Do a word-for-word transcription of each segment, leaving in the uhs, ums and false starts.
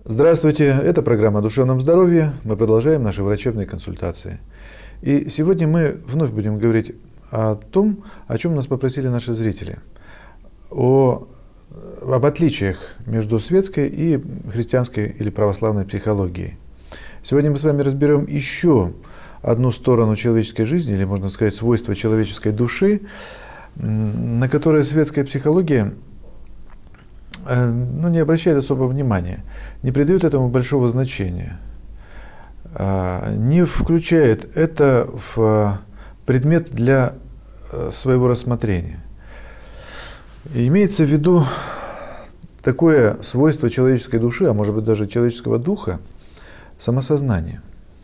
Здравствуйте, это программа о душевном здоровье. Мы продолжаем наши врачебные консультации. И сегодня мы вновь будем говорить о том, о чем нас попросили наши зрители. О, об отличиях между светской и христианской или православной психологией. Сегодня мы с вами разберем еще одну сторону человеческой жизни, или, можно сказать, свойства человеческой души, на которые светская психология ну, не обращает особого внимания, не придает этому большого значения, не включает это в предмет для своего рассмотрения. И имеется в виду такое свойство человеческой души, а может быть даже человеческого духа, самосознание.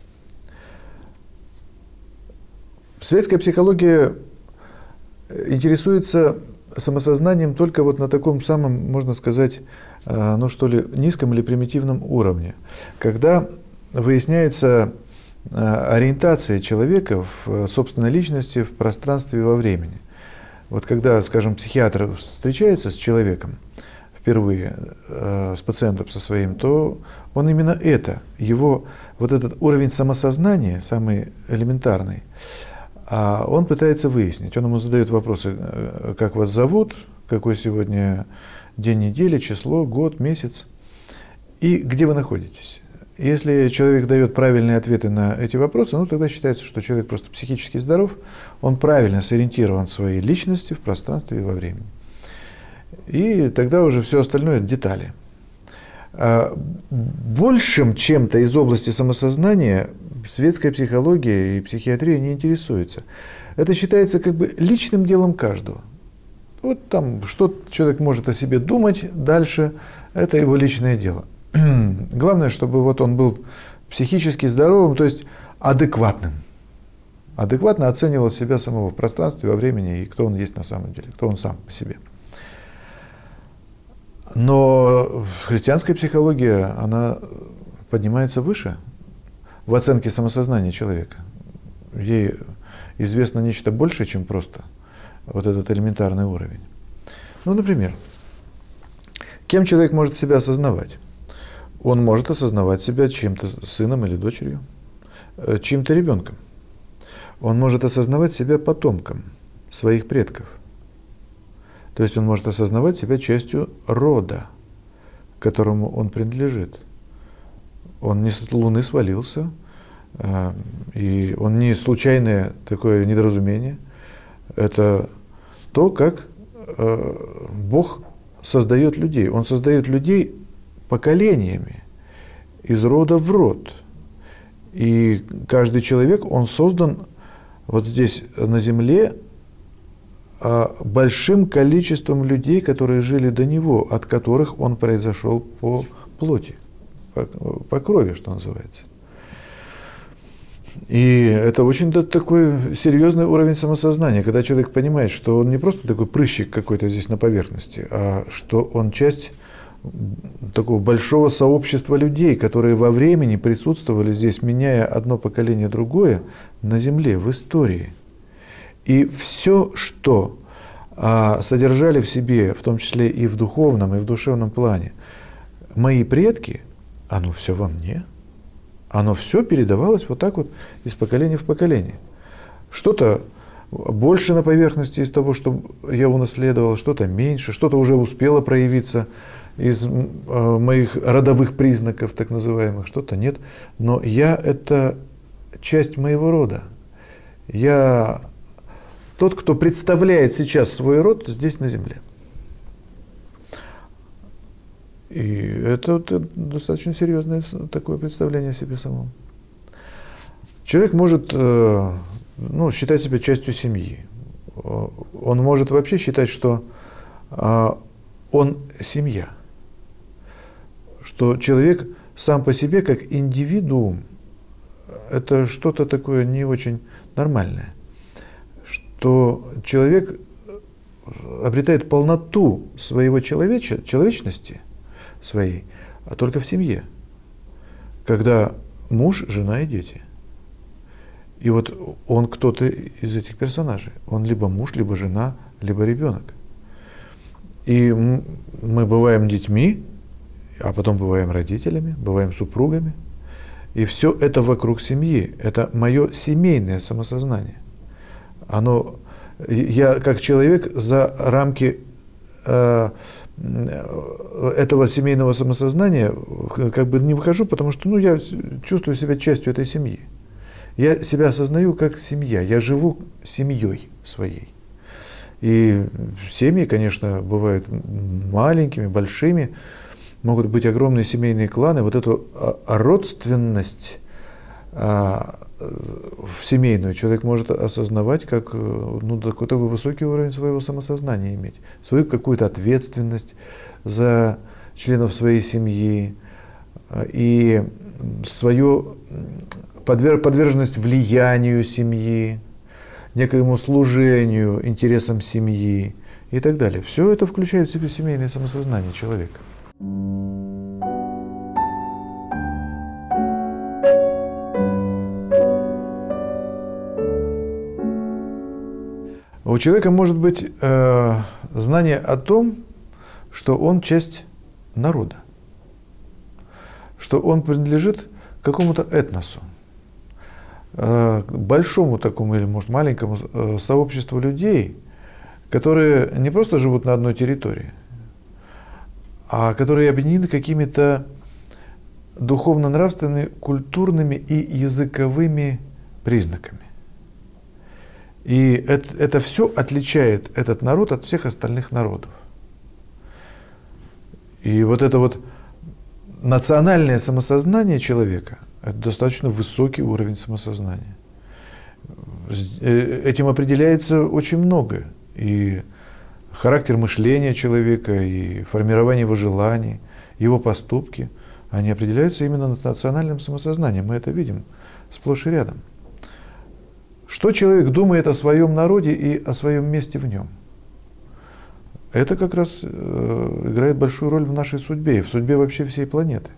Светская психология интересуется самосознанием только вот на таком самом, можно сказать, ну что ли, низком или примитивном уровне. Когда выясняется ориентация человека в собственной личности, в пространстве и во времени. Вот когда, скажем, психиатр встречается с человеком впервые, с пациентом со своим, то он именно это, его вот этот уровень самосознания, самый элементарный, а он пытается выяснить. Он ему задает вопросы: как вас зовут, какой сегодня день недели, число, год, месяц, и где вы находитесь. Если человек дает правильные ответы на эти вопросы, ну тогда считается, что человек просто психически здоров, он правильно сориентирован в своей личности, в пространстве и во времени. И тогда уже все остальное – это детали. Большим чем-то из области самосознания светская психология и психиатрия не интересуются. Это считается как бы личным делом каждого. Вот там, что человек может о себе думать дальше, это его личное дело. Главное, чтобы вот он был психически здоровым, то есть адекватным. Адекватно оценивал себя самого в пространстве, во времени и кто он есть на самом деле, кто он сам по себе. Но христианская психология, она поднимается выше в оценке самосознания человека. Ей известно нечто большее, чем просто вот этот элементарный уровень. Ну, например, кем человек может себя осознавать? Он может осознавать себя чьим-то сыном или дочерью, чьим-то ребенком. Он может осознавать себя потомком своих предков. То есть он может осознавать себя частью рода, к которому он принадлежит. Он не с Луны свалился, и он не случайное такое недоразумение. Это то, как Бог создает людей. Он создает людей поколениями, из рода в род. И каждый человек, он создан вот здесь на земле большим количеством людей, которые жили до него, от которых он произошел по плоти, по, по крови, что называется. И это очень такой серьезный уровень самосознания, когда человек понимает, что он не просто такой прыщик какой-то здесь на поверхности, а что он часть такого большого сообщества людей, которые во времени присутствовали здесь, меняя одно поколение другое на земле, в истории. И все, что а, содержали в себе, в том числе и в духовном, и в душевном плане, мои предки, оно все во мне. Оно все передавалось вот так вот из поколения в поколение. Что-то больше на поверхности из того, что я унаследовал, что-то меньше, что-то уже успело проявиться из э, моих родовых признаков, так называемых, что-то нет. Но я – это часть моего рода. Я тот, кто представляет сейчас свой род здесь на земле. И это, это достаточно серьезное такое представление о себе самом. Человек может э, ну, считать себя частью семьи. Он может вообще считать, что э, он семья. Что человек сам по себе, как индивидуум, это что-то такое не очень нормальное. Что человек обретает полноту своего человеч... человечности своей, а только в семье, когда муж, жена и дети. И вот он кто-то из этих персонажей. Он либо муж, либо жена, либо ребенок. И мы бываем детьми, а потом бываем родителями, бываем супругами. И все это вокруг семьи. Это мое семейное самосознание. Оно, я как человек за рамки э, этого семейного самосознания как бы не выхожу, потому что ну, я чувствую себя частью этой семьи. Я себя осознаю как семья. Я живу семьей своей. И семьи, конечно, бывают маленькими, большими. Могут быть огромные семейные кланы. Вот эту родственность а, в семейную человек может осознавать как ну, такой, такой высокий уровень своего самосознания иметь. Свою какую-то ответственность за членов своей семьи и свою подверженность влиянию семьи, некоему служению интересам семьи и так далее. Все это включает в себя семейное самосознание человека. У человека может быть э, знание о том, что он часть народа, что он принадлежит какому-то этносу, э, большому такому или, может, маленькому э, сообществу людей, которые не просто живут на одной территории, а которые объединены какими-то духовно-нравственными, культурными и языковыми признаками. И это, это все отличает этот народ от всех остальных народов. И вот это вот национальное самосознание человека – это достаточно высокий уровень самосознания. Этим определяется очень многое. И характер мышления человека, и формирование его желаний, его поступки, они определяются именно национальным самосознанием. Мы это видим сплошь и рядом. Что человек думает о своем народе и о своем месте в нем? Это как раз э, играет большую роль в нашей судьбе и в судьбе вообще всей планеты.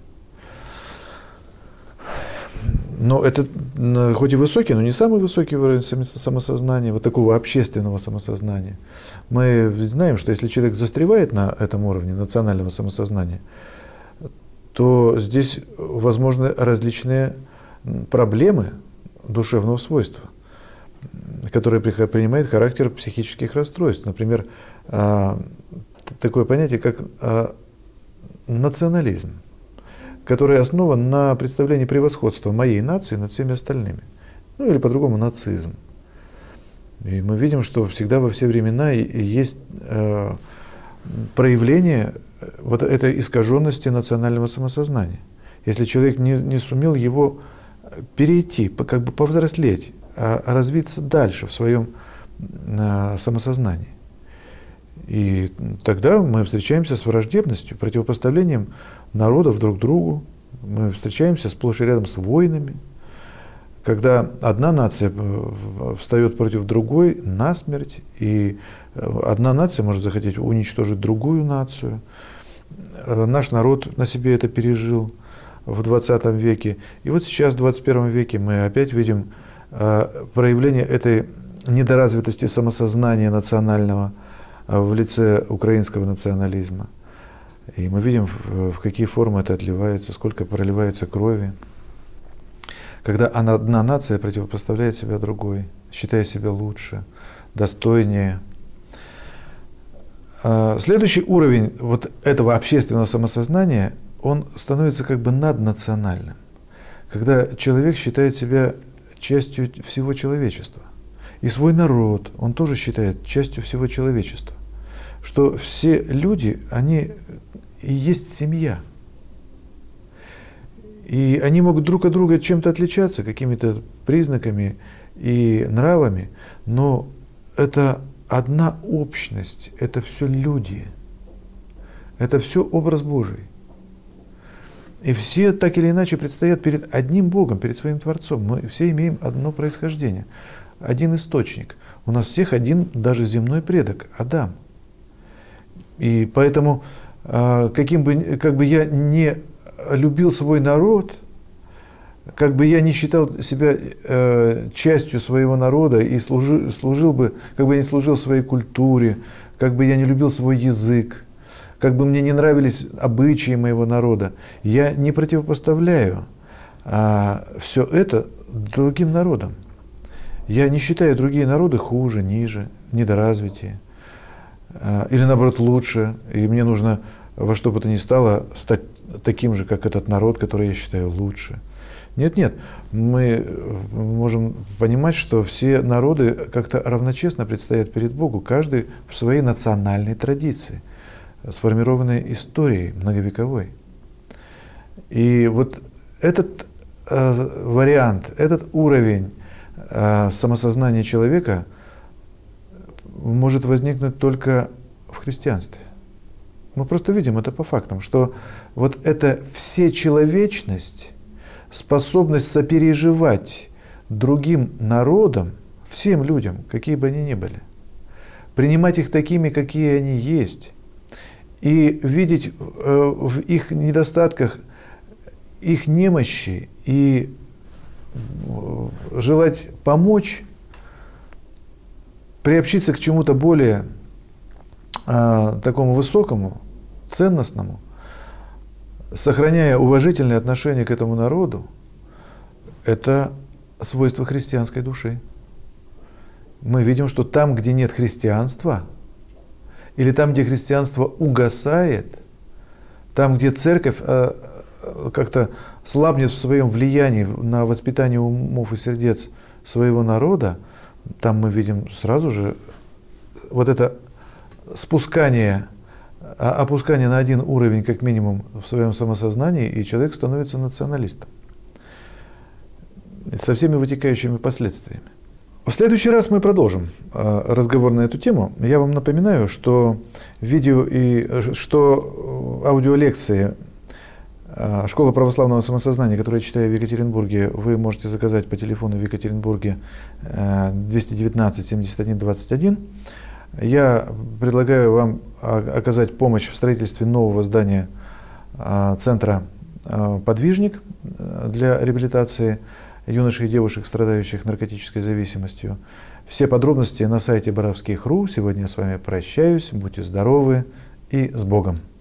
Но это хоть и высокий, но не самый высокий уровень самосознания, вот такого общественного самосознания. Мы знаем, что если человек застревает на этом уровне национального самосознания, то здесь возможны различные проблемы душевного свойства, которые принимают характер психических расстройств. Например, такое понятие, как национализм, который основан на представлении превосходства моей нации над всеми остальными. Ну или по-другому нацизм. И мы видим, что всегда во все времена есть проявление вот этой искаженности национального самосознания. Если человек не, не сумел его перейти, как бы повзрослеть, а развиться дальше в своем а, самосознании. И тогда мы встречаемся с враждебностью, противопоставлением народов друг другу. Мы встречаемся сплошь и рядом с войнами, когда одна нация встает против другой насмерть, и одна нация может захотеть уничтожить другую нацию. Наш народ на себе это пережил в двадцатом веке. И вот сейчас, в двадцать первом веке, мы опять видим проявление этой недоразвитости самосознания национального в лице украинского национализма. И мы видим, в какие формы это отливается, сколько проливается крови. Когда одна нация противопоставляет себя другой, считая себя лучше, достойнее. Следующий уровень вот этого общественного самосознания, он становится как бы наднациональным. Когда человек считает себя частью всего человечества. И свой народ он тоже считает частью всего человечества. Что все люди, они и есть семья. И они могут друг от друга чем-то отличаться, какими-то признаками и нравами, но это одна общность, это все люди, это все образ Божий. И все так или иначе предстоят перед одним Богом, перед своим Творцом. Мы все имеем одно происхождение, один источник. У нас всех один даже земной предок, Адам. И поэтому, каким бы, как бы я не любил свой народ, как бы я не считал себя э, частью своего народа и служил, служил бы, как бы я не служил своей культуре, как бы я не любил свой язык, как бы мне не нравились обычаи моего народа, я не противопоставляю а, все это другим народам. Я не считаю другие народы хуже, ниже, недоразвитее, а, или наоборот лучше, и мне нужно во что бы то ни стало стать таким же, как этот народ, который я считаю лучше. Нет, нет, мы можем понимать, что все народы как-то равночестно предстоят перед Богу, каждый в своей национальной традиции, сформированной историей многовековой. И вот этот э, вариант, этот уровень э, самосознания человека может возникнуть только в христианстве. Мы просто видим это по фактам, что вот эта всечеловечность, способность сопереживать другим народам, всем людям, какие бы они ни были, принимать их такими, какие они есть, и видеть э, в их недостатках их немощи и э, желать помочь, приобщиться к чему-то более э, такому высокому, ценностному, сохраняя уважительное отношение к этому народу, это свойство христианской души. Мы видим, что там, где нет христианства, или там, где христианство угасает, там, где церковь э, как-то слабнет в своем влиянии на воспитание умов и сердец своего народа, там мы видим сразу же вот это спускание, опускание на один уровень, как минимум, в своем самосознании, и человек становится националистом. Со всеми вытекающими последствиями. В следующий раз мы продолжим разговор на эту тему. Я вам напоминаю, что видео и что аудиолекции «Школа православного самосознания», которую я читаю в Екатеринбурге, вы можете заказать по телефону в Екатеринбурге двести девятнадцать семьдесят один двадцать один. Я предлагаю вам оказать помощь в строительстве нового здания центра «Подвижник» для реабилитации юношей и девушек, страдающих наркотической зависимостью. Все подробности на сайте боровских точка ру. Сегодня я с вами прощаюсь. Будьте здоровы и с Богом!